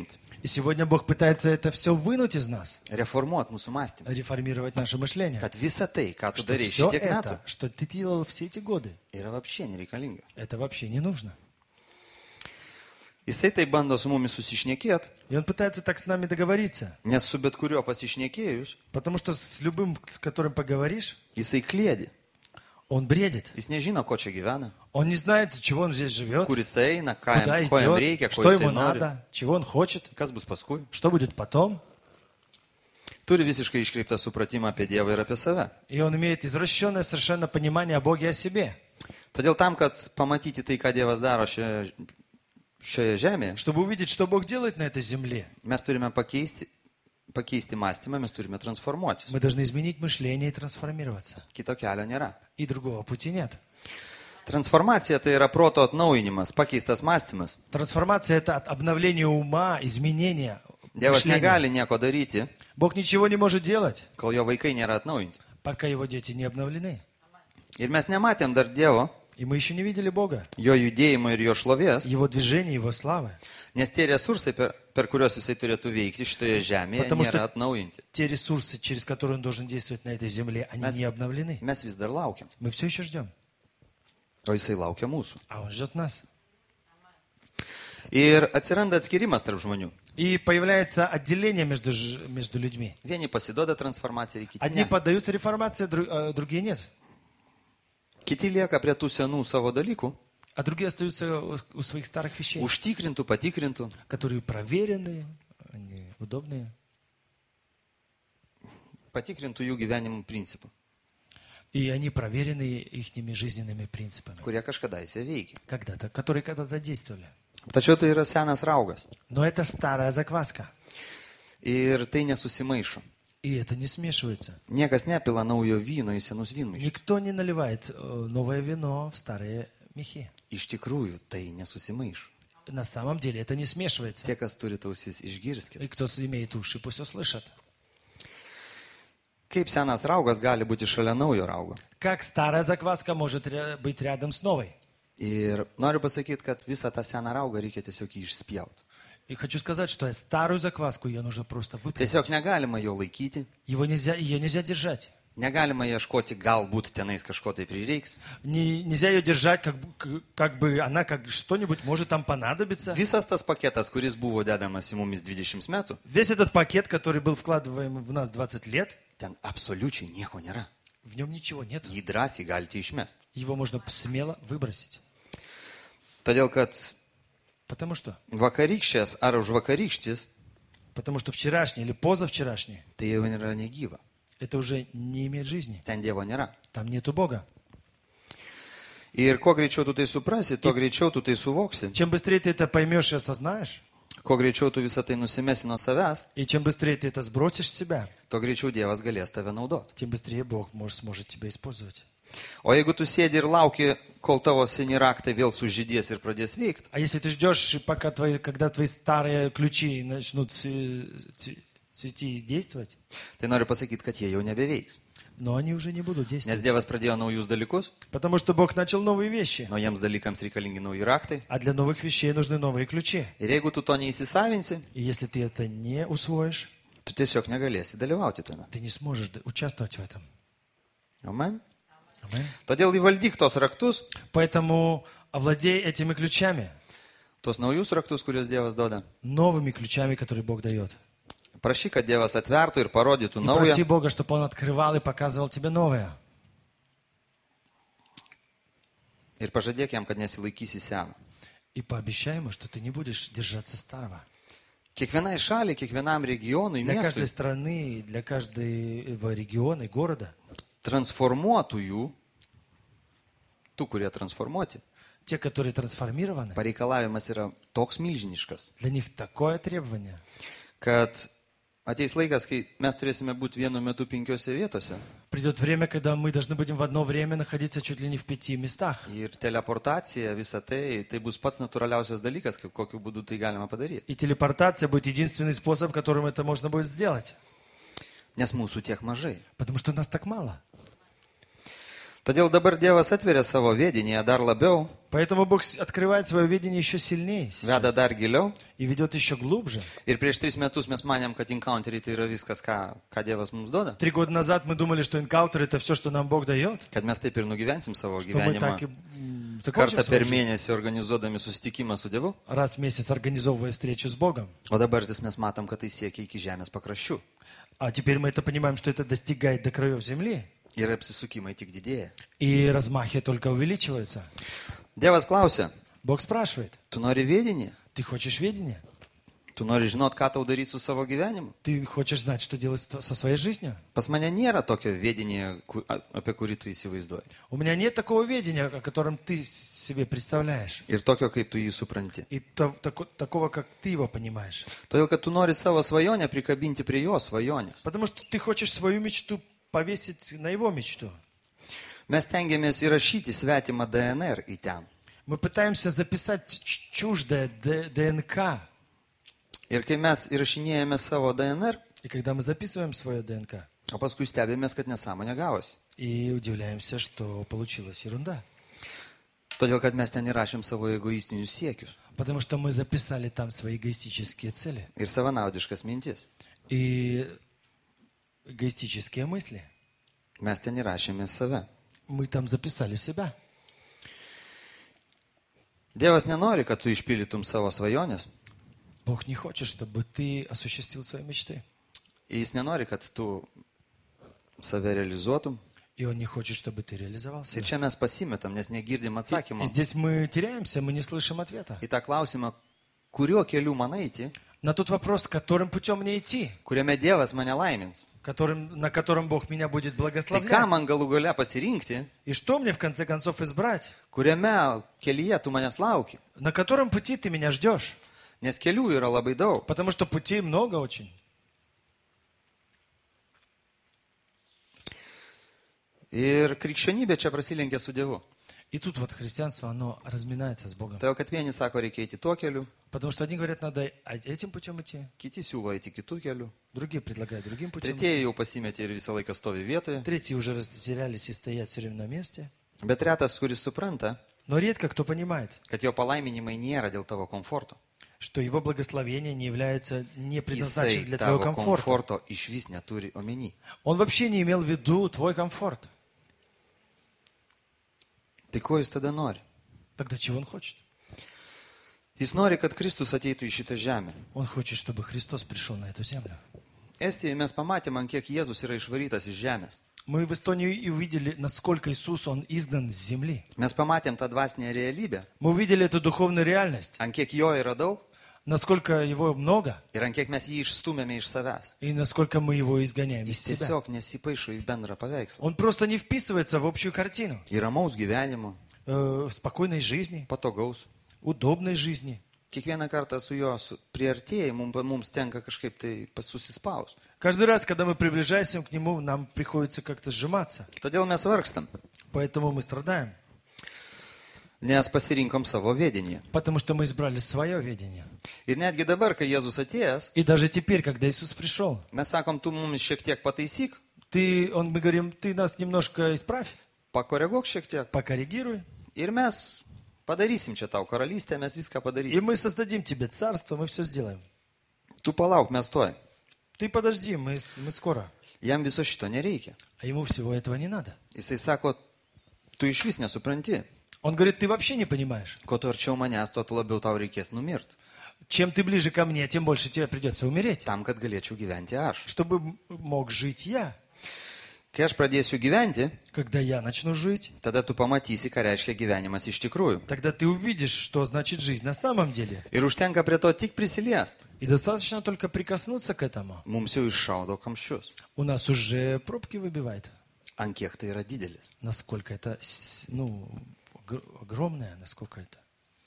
И сегодня Бог пытается это все вынуть из нас, reformuoti mūsų mąstymą. реформировать наше мышление. Kad visa tai, ką tu Что darai все šitiek metų, это, что ты делал все эти годы, yra вообще nereikalinga. это вообще не нужно. Jisai tai bando su mumis susišnekėti, И Он пытается так с нами договориться. nes su bet kuriuo pasišnekėjus, Потому что с любым, с которым поговоришь, jisai klėdi. он бредит. Jis nežino, ko čia gyvena, Он не знает, чего он здесь живет, kur jisai eina, куда ko jam идет, reikia, ko что ему jisai nori, надо, чего он хочет, kas bus paskui. что будет потом. Turi visiškai iškreiptą supratimą apie Dievą ir apie save. И он имеет извращенное совершенно понимание о Боге и о себе. Todėl tam, kad pamatyti tai, ką Dievas daro šioje žemėje, Чтобы увидеть, что Бог делает на этой земле, mes turime pakeisti mąstymą, mes turime transformuotis. мы должны изменить мышление и трансформироваться. Kito kelio nėra. И другого пути нет. Transformacija tai yra proto atnaujinimas, pakeistas mąstymas. Трансформация – это обновление ума, изменение Dievas мышления. negali nieko daryti, Бог ничего не может делать, kol jo vaikai nėra atnaujinti. пока его дети не обновлены. Ir mes nematėm dar Dievo, И мы еще не видели Бога, jo judėjimo ir jo šlovės, Его движения, Его славы. nes tie resursai, per kuriuos jisai turėtų veikti šitoje žemėje, Потому nėra что atnaujinti. те ресурсы, через которые Он должен действовать на этой земле, они Mes- не обновлены. Mes vis dar laukiam, Мы все еще ждем, o jisai laukia mūsų. а Он ждет нас. Ir atsiranda atskirimas tarp žmonių. И появляется отделение между людьми. Vieni pasiduoda transformacijai ir kiti Одни ne. поддаются реформации, другие нет. Kiti lieka prie tų senų savo dalykų, А другие остаются у своих старых вещей, užtikrintų, patikrintų, которые проверенные, они удобные. patikrintų jų gyvenimo principų, И они проверены ихними жизненными принципами, kurie kažkada įsiveikia veikia. которые когда-то действовали. Tačiau tai yra senas raugas. Но это старая закваска. Ir tai nesusimaišo. И это не смешивается. Niekas nepila naujo vyno į senus vynmaišius. Никто не наливает новое вино в старые мехи. Iš tikrųjų, tai nesusimaišo. На самом деле это не смешивается. Tie, kas turi ausis, išgirskit. И кто имеет уши, пусть услышат. Kaip senas raugas gali būti šalia naujo raugo. Как старая закваска может быть рядом с новой. Ir noriu pasakyti, kad visą tą seną raugą reikia tiesiog jį išspjauti. И хочу сказать, что старую закваску ее нужно просто выплюнуть. Tiesiog negalima jo laikyti, Ее нельзя держать. negalima ieškoti, galbūt tenais kažko tai prireiks. Нельзя ее держать, как бы она как что-нибудь может там понадобиться. Visas tas paketas, kuris buvo dedamas į mumis 20 metų, Весь этот пакет, который был вкладываем в нас 20 лет, ten absoliučiai nieko nėra. в нем ничего нет. Jį drąsiai galite išmesti. Его можно смело выбросить. Todėl, kad Потому что? vakarykštės ar už vakarykštis, Потому что вчерашний или позавчерашний, tai jau yra negyva. это уже не имеет жизни. Ten Dievo nėra. Там нету Бога. Ir kuo greičiau tu tai suprasi, tuo greičiau tu tai suvoksi, Чем быстрее ты это поймешь и осознаешь, kuo greičiau tu visą tai nusimesi nuo savęs, и чем быстрее ты это сбросишь с себя, tuo greičiau Dievas galės tave naudoti. тем быстрее Бог сможет тебя использовать. O jeigu tu sėdi ir lauki, kol tavo seni raktai vėl sužydės ir pradės veikti, А если ты ждешь, когда твои старые ключи начнут цвести и действовать, tai noriu pasakyti, kad jie jau nebeveiks. но они уже не будут Nes действовать. Dievas pradėjo naujus dalykus, Потому что Бог начал новые вещи, naujiems dalykams reikalingi nauji raktai. а для новых вещей нужны новые ключи. Ir jeigu tu to neįsisavinsi, И если ты это не усвоишь, tu tiesiog negalėsi dalyvauti tame. ты не сможешь участвовать в этом. Amen. Аминь. Todėl įvaldyk tos raktus, Поэтому овладей этими ключами, tos naujus raktus, kuriuos Dievas duoda. новыми ключами, которые Бог дает. Prašyk, kad Dievas atvertų ir parodytų И проси naują. Бога, чтобы Он открывал и показывал тебе новое. Ir pažadėk jam, kad nesilaikysi seno. И пообещай Ему, что ты не будешь держаться старого. Kiekvienai šaliai, kiekvienam regionui, Для каждой miestui страны, для каждого региона и города, transformuotųjų, tų, kurie transformuoti, те, которые трансформированы, pareikalavimas yra toks milžiniškas, для них такое требование, kad ateis laikas, kai mes turėsime būti vienu metu 5 vietose. придет время, когда мы должны будем в одно время находиться чуть ли не в 5 местах. Ir teleportacija, visa tai, tai bus pats natūraliausias dalykas, kaip kokiu būdu tai galima padaryti. И телепортация будет единственный способ, которым это можно будет сделать. Nes mūsų tiek mažai. Потому что нас так мало. Todėl dabar Dievas atveria savo vedinį dar labiau, Поэтому Бог открывает свое видение еще сильнее veda сейчас dar giliau. и ведет еще глубже. Ir prieš 3 metus mes manėm, kad encounteriai tai yra viskas, ką Dievas mums duoda. 3 года назад мы думали, что энкаутер это все, что нам Бог дает, Kad mes taip ir nugyvensim savo что мы так и gyvenimą. закончим Kartą свою per жизнь. mėnesį organizuodami susitikimą su Dievu. Раз в месяц организовывая встречу с Богом. O dabar mes matom, kad tai siekia iki žemės pakraščių. А теперь мы это понимаем, что это достигает до краев земли. Ir apsisukimai tik didėja. И размахи только увеличиваются. Dievas klausia, Бог спрашивает, tu nori vedinį? ты хочешь видения? Tu nori žinot, ką tau daryti su savo gyvenimu? Ты хочешь знать, что делать со своей жизнью? Pas mane nėra tokio vedinio, apie kurį tu įsivaizduoji. У меня нет такого видения, о котором ты себе представляешь. Ir tokio, kaip tu jį supranti. И такого, как ты его понимаешь. Todėl, kad tu nori savo svajonę prikabinti prie jo svajonės. Потому что ты хочешь свою мечту повесить на его мечту. Mes tengiamės įrašyti svetimą DNR į ten. Мы пытаемся записать чуждое ДНК. Ir kai mes įrašinėjame savo DNR, И когда мы записываем свое ДНК, o paskui stebėmės, kad nesąmonė gavosi. и удивляемся, что получилась ерунда. Todėl, kad mes ten įrašėm savo egoistinius siekius Потому что мы записали там свои эгоистические цели ir savanaudiškas mintis. и эгоистические мысли. Mes ten įrašėme save. Мы там записали себя. Dievas nenori, kad tu išpildytum savo svajonės. Бог не хочет, чтобы ты осуществил свои мечты. Ir jis nenori, kad tu save realizuotum. И Он не хочет, чтобы ты реализовал Ir себя. čia mes pasimetam, nes negirdim И atsakymą здесь мы теряемся, мы не слышим ответа. į tą klausimą, kuriuo keliu man eiti, На тот вопрос, которым путем мне идти, kuriame Dievas mane laimins. на котором Бог меня будет Tai ką благословлять. man galų gale pasirinkti, И что мне в конце концов избрать? kuriame kelyje tu manęs lauki. На котором пути ты меня ждешь? Nes kelių yra labai daug. Потому что путей много очень. Ir krikščionybė čia prasilenkia su Dievu. И тут вот христианство, оно разминается с Богом. Todėl, kad vieni sako, reikia eiti tuo keliu, Потому что одни говорят, надо этим путем идти, kiti siūlo eiti kitų kelių. другие предлагают другим путем Tretieji идти. jau pasimetė ir visą laiką stovi vietoje. Третьи уже растерялись и стоят все время на месте. Bet retas, kuris supranta, Но редко кто понимает, kad jo palaiminimai nėra dėl tavo komforto. что его благословение не является, не предназначено Jisai для твоего tavo комфорта. komforto iš vis neturi omeny. Он вообще не имел в виду твой комфорт. Tai ko jis tada nori? Тогда чего он хочет? Jis nori, kad Kristus ateitų į šitą žemę. Он хочет, чтобы Христос пришел на эту землю. Estijoje mes pamatėme, ant kiek Jėzus yra išvarytas iš žemės. Мы в Эстонии и увидели, насколько Иисус, Он изгнан с земли. Mes pamatėm tą dvasinę realybę, Мы увидели эту духовную реальность, ant kiek jo yra daug насколько Его много, ir ant kiek mes jį išstumėme iš savęs. и насколько мы Его изгоняем из Jis себя. tiesiog nesipaišo į bendrą paveikslą. Он просто не вписывается в общую картину Į ramaus gyvenimo, спокойной жизни, patogaus. удобной жизни. Kiekvieną kartą su juo priartėjai, mums tenka kažkaip tai susispaus. Каждый раз, когда мы приближаемся к Нему, нам приходится как-то сжиматься. Todėl mes vargstam, Поэтому мы страдаем, nes pasirinkom savo vedinį. потому что мы избрали свое видение. Ir netgi dabar, kai Jėzus atėjęs, И даже теперь, когда Иисус пришел, mes sakom, tu mums šiek tiek pataisyk, мы говорим, ты нас немножко исправь, pakoreguok šiek tiek. покоррегируй, Ir mes padarysim čia tau karalystę, mes viską и padarysim. мы создадим тебе царство, мы все сделаем. Tu palauk, mes toj. Ты подожди, мы скоро. Jam viso šito nereikia. А ему всего этого не надо. Jisai sako, tu iš vis nesupranti. Он говорит, ты вообще не понимаешь. Kuo tu arčiau manęs, tuo labiau tau reikės numirti. Чем ты ближе ко мне, тем больше тебе придется умереть, Tam, kad galėčiau gyventi aš. чтобы мог жить я. Kai aš pradėsiu gyventi, Когда я начну жить, tada tu pamatysi, ką reiškia gyvenimas iš tikrųjų. тогда ты увидишь, что значит жизнь на самом деле. Ir užtenka prie to tik prisiliest. И достаточно только прикоснуться к этому. Mums jau iššaudo kamščius. У нас уже пробки выбивает. Ant kiek tai yra didelis. Насколько это, огромное, насколько это.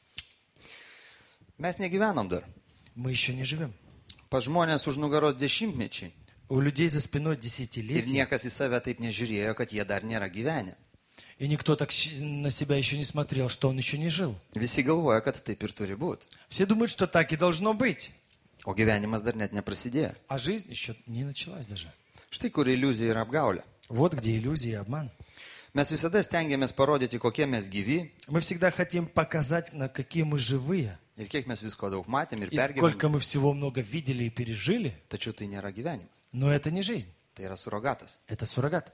Mes negyvenom dar. Мы еще не живем. Pa žmonės už nugaros dešimtmečiai. У людей за спиной Ir десятилетия. niekas į save taip nežiūrėjo, kad jie dar nėra gyvenę. И никто так на себя еще не смотрел, что он еще не жил. Visi galvoja, kad taip ir turi būti. Все думают, что так и должно быть. O gyvenimas dar net neprasidėjo. А жизнь еще не началась даже. Štai kur iliuzija ir apgaulė. Вот где иллюзия и обман. Mes visada stengiamės parodyti, kokie mes gyvi Мы всегда хотим показать, на какие мы живые. ir kiek mes visko daug matėm ir И pergyvenėm. сколько мы всего много видели и пережили. Tačiau tai nėra gyvenimas. Но это не жизнь. Tai yra surogatas. Это суррогат.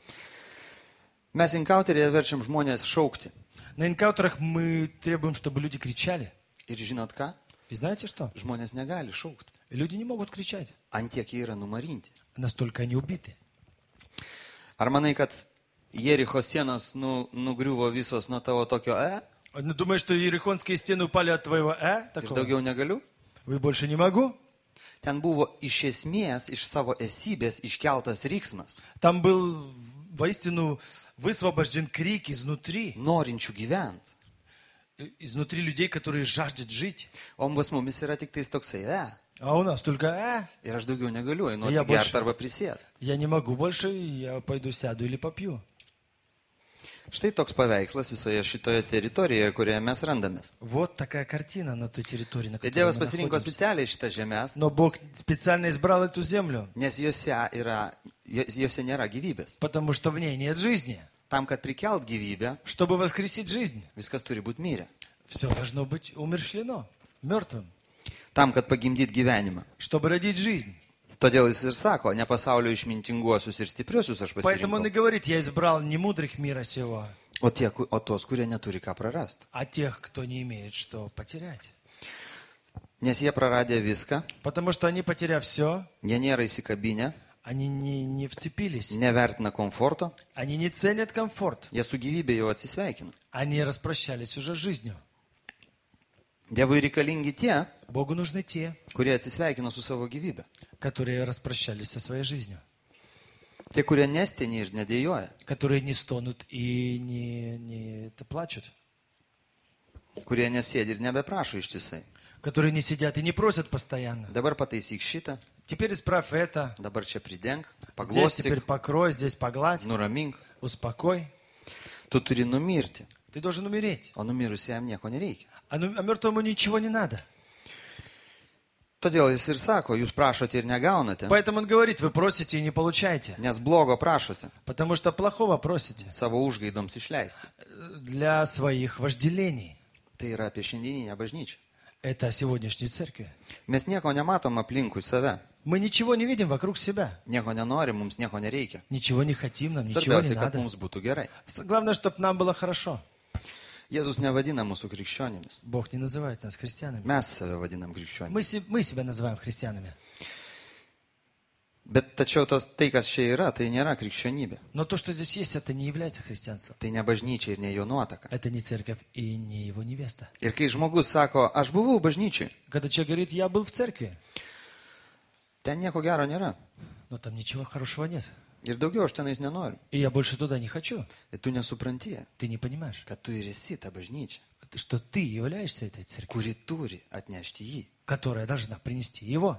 Mes inkauterėje verčiam žmonės šaukti. На энкаунтерах мы требуем, чтобы люди кричали. Ir žinot ką? И знаете что? Žmonės negali šaukti. Люди не могут кричать. Antiek jie yra numarinti. Настолько они убиты. Ar manai, kad Jericho sienos nugriuvo visos nuo tavo tokio Ну, думаешь, что иерихонские стены упали от твоего ir такого? daugiau negaliu? Вы больше не могу? Ten buvo iš esmės, iš savo esybės iškeltas riksmas, Там был воистину высвобожден крик изнутри. norinčių gyventi. Изнутри людей, которые жаждут жить. O pas mumis yra tik tais toksai, А у нас только ir aš daugiau negaliu, einu Ja, atsigerti больше. arba prisėsti. я не могу больше, я пойду сяду или попью. Štai toks paveikslas visoje šitoje teritorijoje, kurioje mes randamės. Вот такая картина на той территории, на Tai которой Dievas мы pasirinko находимся. specialiai šitas žemės, Но Бог специально избрал эту землю, nes jose nėra gyvybės. потому что в ней нет жизни. Tam, kad prikelt gyvybę, Чтобы воскресить жизнь, viskas turi būti mirę. все должно быть умерщвлено, мертвым. Tam, kad pagimdyt gyvenimą. Чтобы родить жизнь. Todėl jis ir sako, ne pasaulio išmintinguosius ir stipriuosius aš Поэтому он и pasirinkau, говорит, я избрал не мудрых мира сего, o tos, kurie neturi ką prarasti. а тех, кто не имеет что потерять. Nes jie praradė viską, Потому что они, потеряв все, jie nėra įsikabinę, они не вцепились. nevertina komforto, Они не ценят комфорт. jie su gyvybė jau atsisveikina. Они распрощались уже с жизнью. Dievui reikalingi tie, Богу нужны те, kurie atsisveikina su savo gyvybė. которые распрощались со своей жизнью. Tie, kurie nesteni ir nedėjoja. Которые не стонут и не плачут. Kurie nesėdi ir nebeprašo ištisai. Которые не сидят и не просят постоянно. Dabar pataisyk šitą, Теперь исправь это. dabar čia pridenk, Здесь теперь paglostyk, покрой, здесь погладь. nuramink. Успокой. Tu turi numirti, Ты должен умереть. o numirusiam nieko nereikia. А мертвому ничего не надо. Todėl jis ir sako, jūs prašote ir negaunate, Поэтому он говорит, вы просите и не получаете. nes blogo prašote, Потому что плохого просите. savo užgaidoms išleisti. Для своих вожделений. Tai yra apie šiandieninę bažnyčią. Это о сегодняшней церкви. Mes nieko nematom aplinkui save, Мы ничего не видим вокруг себя. nieko nenorim, mums nieko nereikia. Ничего не хотим, нам ничего не Svarbiausia, kad надо. mums būtų gerai. Главное, чтобы нам было хорошо. Jėzus nevadina mūsų krikščionimis. Бог не называет нас христианами. Mes save vadinam krikščionimis. Мы себя называем христианами. Bet tačiau tai, kas čia yra, tai nėra krikščionybė. Но то, что здесь есть, это не является христианством. Tai ne bažnyčia ir ne jo nuotaka. Это не церковь и не его невеста. Ir kai žmogus sako, aš buvau bažnyčiai, Когда человек говорит, я был в церкви, ten nieko gero nėra. но там ничего хорошего нет. Ir daugiau aš tenais nenoriu. И я больше туда не хочу. Ir tu nesupranti, Ты не понимаешь, kad tu ir esi ta bažnyčia, что ты являешься этой церковью, kuri turi atnešti jį. которая должна принести его.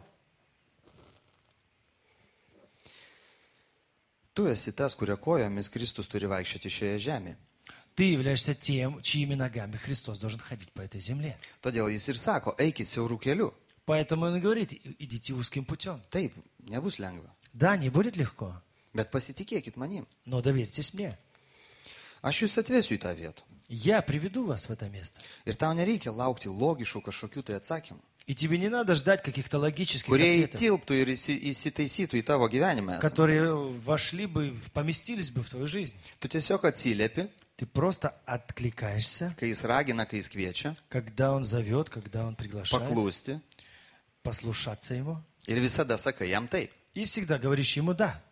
Tu esi tas, kurio kojomis Kristus turi vaikščioti šioje žemėje. Ты являешься тем, чьими ногами Христос должен ходить по этой земле. Todėl jis ir sako, eikit siaurų kelių. Поэтому он и говорит, идите узким путем. Taip, nebus lengva. Да, не будет легко, Bet pasitikėkit manim. но доверьтесь мне. Aš jūs atvesiu į tą vietą. Я приведу вас в это место. Ir tau nereikia laukti logiškų kažkokių tai atsakymų, И тебе не надо ждать каких-то логических kurie ответов, įtilptų ir įsitaisytų į tavo gyvenimą. которые вошли бы, поместились бы в твою жизнь. Tu tiesiog atsiliepi, Ты просто откликаешься, kai jis ragina, kai jis kviečia, когда он зовет, когда он приглашает, paklūsti послушаться ему. ir visada sakai jam taip. И всегда говоришь ему «да».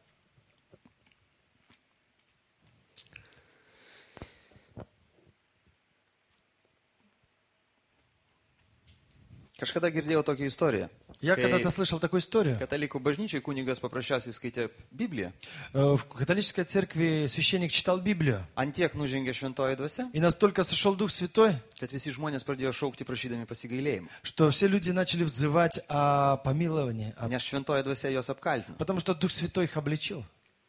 Kažkada girdėjau tokią istoriją. Я Kai когда-то слышал такую историю. Katalikų bažnyčiai kunigas paprasčiausiai skaitė Bibliją. В католической церкви священник читал Библию. Antiek nužengė šventoji dvasia, И настолько сошел Дух Святой, kad visi žmonės pradėjo šaukti prašydami pasigailėjimo. что все люди начали взывать о помиловании, Nes šventoji dvasia juos apkaltino. потому что Дух Святой их обличил.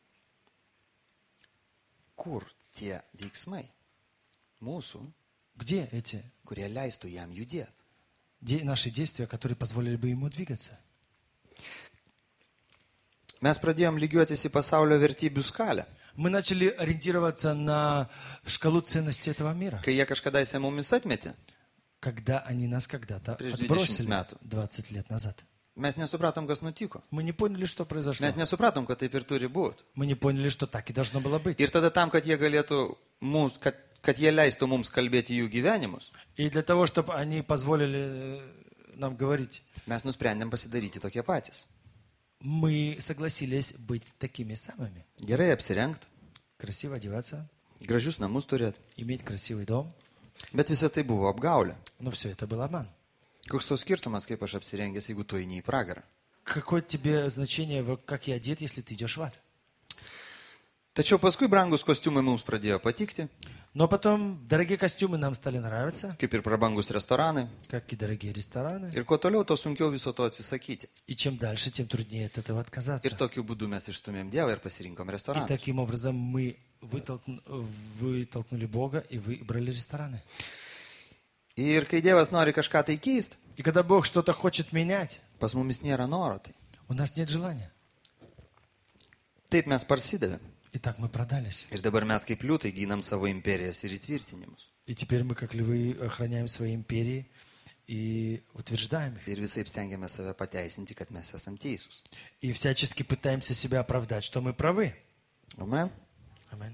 Kur tie veiksmai mūsų, Где эти kurie leistų jam judėti? наши действия, которые позволили бы ему двигаться? Mes pradėjom lygiuotis į pasaulio vertybių skalę. Мы начали ориентироваться на шкалу ценностей этого мира. kai jie kažkada į mumis atmetė, Когда они нас когда-то Prieš 20 отбросили metų. 20 лет назад. mes nesupratom, kas nutiko. Мы не поняли, что произошло. Mes nesupratom, kad taip ir turi būti. Мы не поняли, что так и должно было быть. Ir tada tam, kad jie galėtų mums, kad jie leistų mums kalbėti jų gyvenimus, И для того, чтобы они позволили нам говорить, mes nusprendėm pasidaryti tokie patys. мы согласились быть такими самыми. Gerai apsirengti, Красиво одеваться, gražius namus turėti. иметь красивый дом. Bet visa tai buvo apgaulė. Но все это был обман. Koks to skirtumas, kaip aš apsirengęs, jeigu tu eini į pragarą. Какое тебе значение, как я одет, если ты идешь в ад? Tačiau paskui brangus kostiumai mums pradėjo patikti, Но потом дорогие костюмы нам стали нравиться, kaip ir prabangus restoranai. как и дорогие рестораны. Ir kuo toliau, to sunkiau viso to atsisakyti. И чем дальше, тем труднее от этого отказаться. Ir tokiu būdu mes išstumėm Dievą ir pasirinkom И restoraną. таким образом мы вытолкнули Бога и выбрали рестораны. Ir kai Dievas nori kažką tai keisti, И когда Бог что-то хочет менять, pas mumis nėra noro. Tai. у нас нет желания. Taip mes parsidavėm. И так мы продались. Ir dabar mes kaip liūtai gynam savo imperijas ir įtvirtinimus. И теперь мы, как львы, охраняем свои империи и утверждаем их. Ir visai stengiame save pateisinti, kad mes esam teisūs. И всячески пытаемся себя оправдать, что мы правы. Amen. Аминь.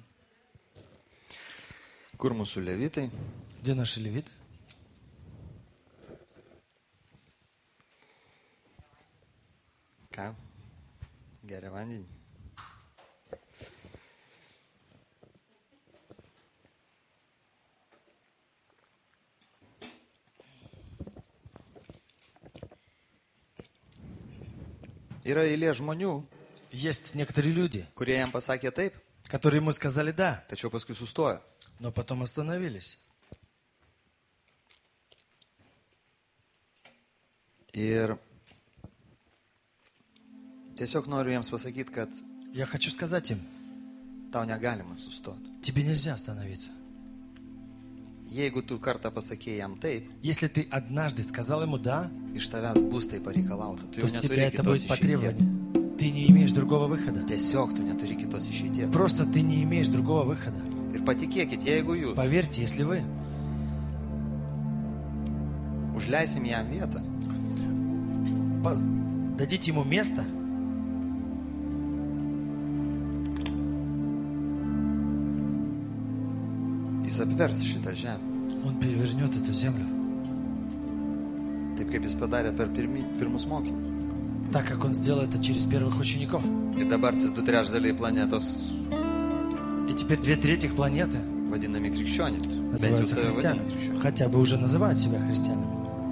Kur mūsų levitai? Где наши левиты? Ką? Geria vandenį. Yra eilė žmonių, Есть некоторые люди, kurie jam pasakė taip, которые ему сказали «да», tačiau paskui sustojo. но потом остановились. Ir tiesiog noriu jiems pasakyti, kad Я хочу сказать им, tau negalima sustoti. тебе нельзя остановиться. Jeigu tu kartą pasakėjai jam taip, Если ты однажды сказал ему «да», iš tavęs bus tai pareikalauta. Tu то jau с тебя neturi это kitos будет по išeities. требованию. Ты не имеешь другого выхода. Tiesiog tu neturi kitos išeities. Просто ты не имеешь другого выхода. Ir patikėkit, jeigu jūs Поверьте, если вы užleisim jam vietą, дадите ему место, jis apvers šitą žemę. он перевернет эту землю. Taip kaip jis padarė per pirmus mokymus. Так, как он сделал это через первых учеников. Ir dabar ties 2/3 planetos И теперь 2/3 планеты vadinami krikščionimis. Bent jau называются save vadina христианами. krikščionimis. Хотя бы уже называют себя христианами.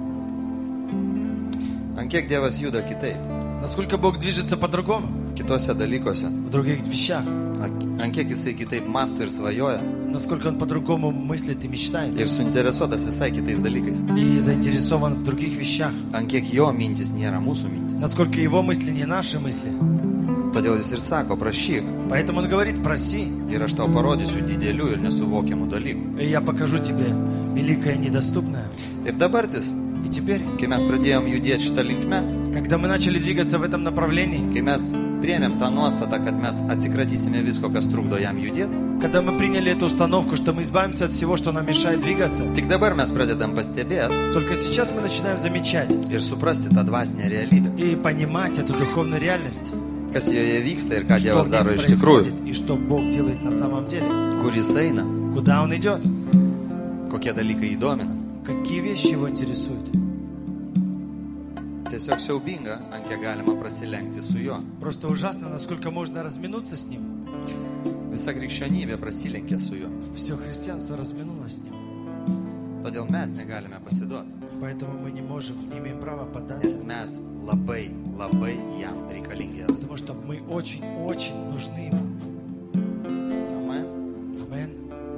Ant kiek Dievas juda kitaip, Насколько Бог движется по-другому, kitose dalykuose, в других вещах. ant kiek jisai kitaip masto ir svajoja Насколько он по-другому мыслит и мечтает. ir suinteresuotas visai kitais dalykais. И заинтересован в других вещах. Ant kiek jo mintis nėra mūsų mintis. Насколько его мысли не наши мысли. Todėl jis ir sako, prašyk Поэтому он говорит, проси, ir aš tau parodysiu didelių ir nesuvokiamų dalykų. и я покажу тебе великое недоступное. Ir dabartis, И теперь, kai mes pradėjom judėti šitą linkmę, когда мы начали двигаться в этом направлении, kai mes priėmėm tą nuostatą, kad mes atsikratysime visko, kas trukdo jam judėti, когда мы приняли эту установку, что мы избавимся от всего, что нам мешает двигаться, tik dabar mes pradedam pastebėti только сейчас мы начинаем замечать ir suprasti tą dvasinę realybę, и понимать эту духовную реальность, kas joje vyksta ir ką что Dievas в daro ней iš tikrųjų, происходит и что Бог делает на самом деле, kur jis eina, куда Он идет, kokie dalykai įdomina. какие вещи Его интересуют. Tiesiog siaubinga, ant kiek galima prasilenkti su juo. Просто ужасно, насколько можно разминуться с Ним. Visa krikščionybė prasilenkė su juo. Все христианство разминулось с Ним. Todėl mes negalime pasiduoti, Поэтому мы не можем, не имеем права nes поддаться. mes labai, labai jam reikalingi esame. Потому что мы очень-очень нужны Ему. Amen. Амин.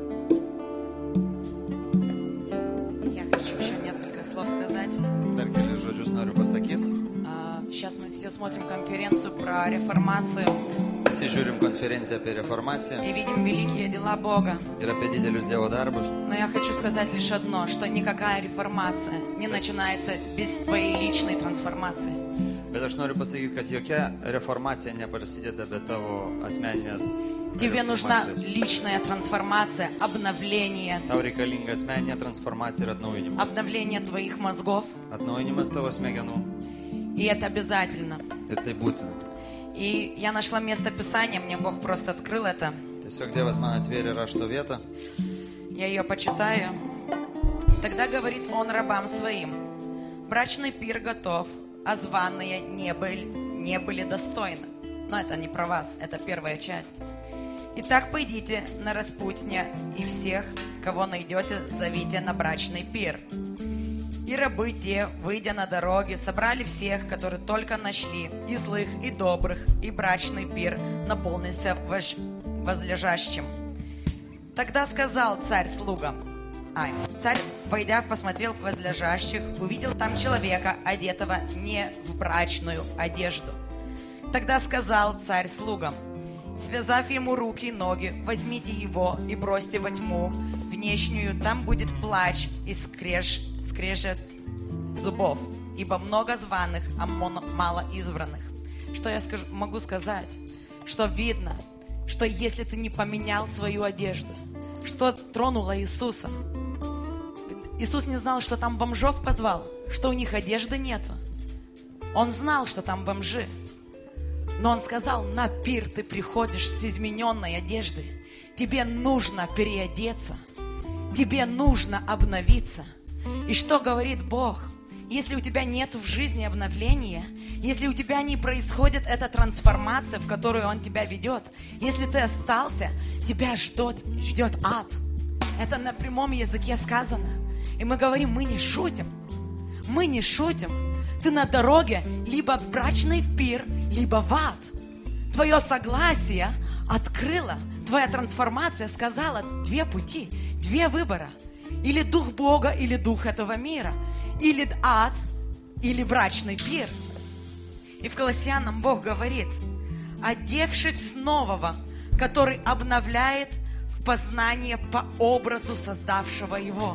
Я хочу еще несколько слов сказать. Dar kelias žodžius noriu pasakyti. Сейчас мы все смотрим конференцию про реформацию Visi žiūrim konferenciją apie reformaciją и видим великие дела Бога. ir apie didelius Dievo darbus. Но я хочу сказать лишь одно, что никакая реформация не начинается без твоей личной трансформации. Bet aš noriu pasakyti, kad jokia reformacija neprasideda be tavo asmeninės Тебе нужна личная трансформация, обновление, Tau reikalinga asmeninė transformacija ir atnaujinimas. обновление твоих мозгов. Atnaujinimas tavo smegenų. И это обязательно. Ir tai būtina. И я нашла место Писания, мне Бог просто открыл это. Tiesiog Dievas man atvėrė rašto vietą. Я ее почитаю. Тогда говорит он рабам своим: брачный пир готов, а званые не были достойны. Но это не про вас, это первая часть. Итак, пойдите на распутье, и всех, кого найдете, зовите на брачный пир. И рабы те, выйдя на дороги, собрали всех, которые только нашли, и злых, и добрых, и брачный пир наполнился возлежащим. Тогда сказал царь слугам, царь, войдя, посмотрел возлежащих, увидел там человека, одетого не в брачную одежду. Тогда сказал царь слугам, связав ему руки и ноги, возьмите его и бросьте во тьму внешнюю, там будет плач и скрежет зубов, ибо много званых, а мало избранных. Что я могу сказать? Что видно, что если ты не поменял свою одежду, что тронуло Иисуса? Иисус не знал, что там бомжов позвал, что у них одежды нету. Он знал, что там бомжи. Но Он сказал, на пир ты приходишь с измененной одеждой. Тебе нужно переодеться. Тебе нужно обновиться. И что говорит Бог? Если у тебя нет в жизни обновления, если у тебя не происходит эта трансформация, в которую Он тебя ведет, если ты остался, тебя ждет ад. Это на прямом языке сказано. И мы говорим, мы не шутим. Мы не шутим. Ты на дороге либо в брачный пир, либо в ад. Твое согласие открыло, твоя трансформация сказала две пути, две выбора. Или дух Бога, или дух этого мира. Или ад, или брачный пир. И в Колоссянам Бог говорит, одевшись нового, который обновляет в познание по образу создавшего его.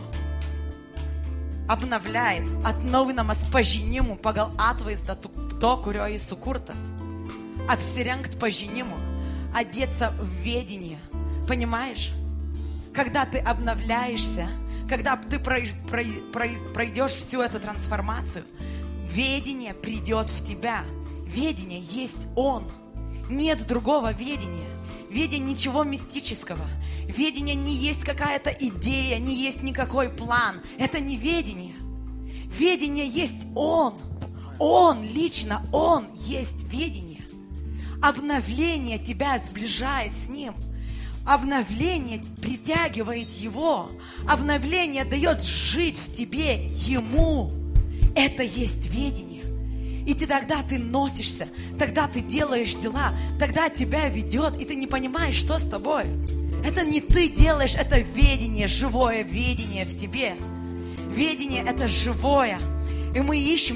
Обновляет, atnaujinamas pažinimu pagal atvaizdą to, kurio jis sukurtas. Apsirengt pažinimu, одеться в ведение. Понимаешь? Когда ты обновляешься, когда ты пройдешь всю эту трансформацию, ведение придет в тебя. Ведение есть Он. Нет другого ведения. Ведение ничего мистического. Ведение не есть какая-то идея, не есть никакой план. Это не ведение. Ведение есть Он. Он лично, Он есть ведение. Обновление тебя сближает с Ним. Обновление притягивает Его. Обновление дает жить в тебе Ему. Это есть ведение. И тогда ты носишься, тогда ты делаешь дела, тогда тебя ведет, и ты не понимаешь, что с тобой. Это не ты делаешь, это ведение, живое ведение в тебе. Ведение – это живое. И мы ищем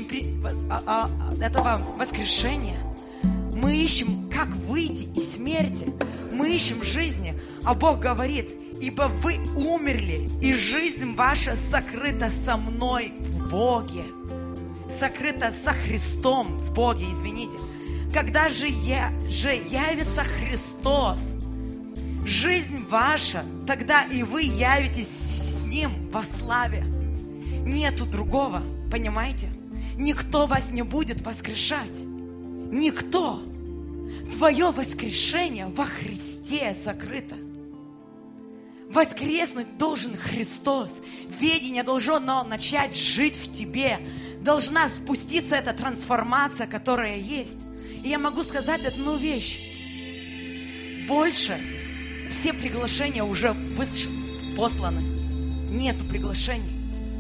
этого воскрешения. Мы ищем, как выйти из смерти. Мы ищем жизни. А Бог говорит, ибо вы умерли, и жизнь ваша сокрыта со мной в Боге. Сокрыто со Христом в Боге, извините. Когда же явится Христос, жизнь ваша, тогда и вы явитесь с Ним во славе. Нету другого, понимаете? Никто вас не будет воскрешать. Никто. Твое воскрешение во Христе сокрыто. Воскреснуть должен Христос. Ведение должно начать жить в тебе. Должна спуститься эта трансформация, которая есть. И я могу сказать одну вещь. Больше все приглашения уже посланы. Нету приглашений.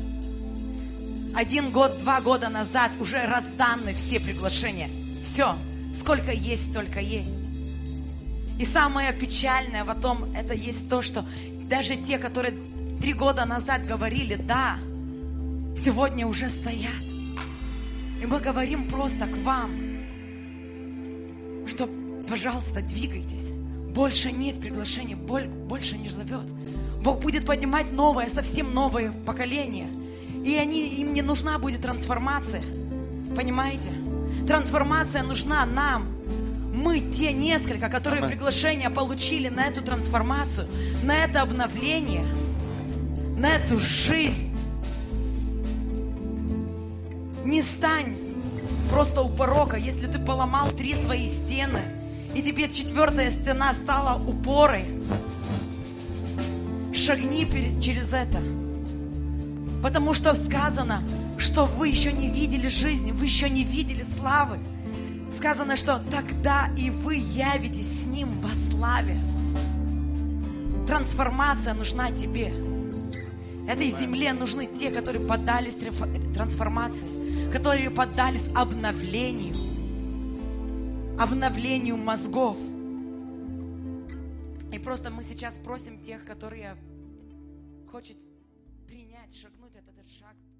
1 год, 2 года назад уже разданы все приглашения. Все. Сколько есть, столько есть. И самое печальное в том, это есть то, что даже те, которые 3 года назад говорили «да», сегодня уже стоят. И мы говорим просто к вам, что, пожалуйста, двигайтесь. Больше нет приглашения, больше не зовет. Бог будет поднимать новое, совсем новое поколение. И им не нужна будет трансформация. Понимаете? Трансформация нужна нам. мы те несколько, которые Аминь. приглашение получили на эту трансформацию, на это обновление, на эту жизнь. Не стань просто у порока, если ты поломал 3 свои стены, и тебе 4-я стена стала упорой. Шагни через это. Потому что сказано, что вы еще не видели жизни, вы еще не видели славы. Сказано, что тогда и вы явитесь с Ним во славе. Трансформация нужна тебе. Этой земле нужны те, которые поддались трансформации, которые поддались обновлению мозгов. И просто мы сейчас просим тех, которые хотят принять, шагнуть этот шаг.